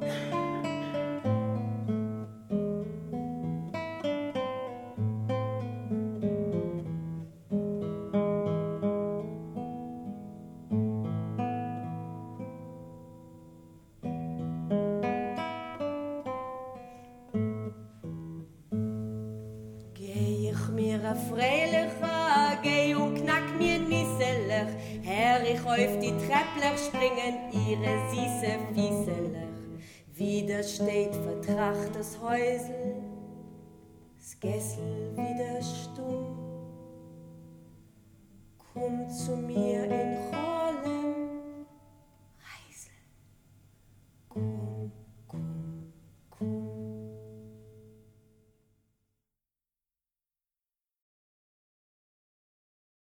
Freilicher, geh und knack mir nisseler, Herr, ich auf die Treppler springen, ihre süße Fieseler. Wieder steht vertracht das Häusel, das Gessel wieder stumm, kommt zu mir in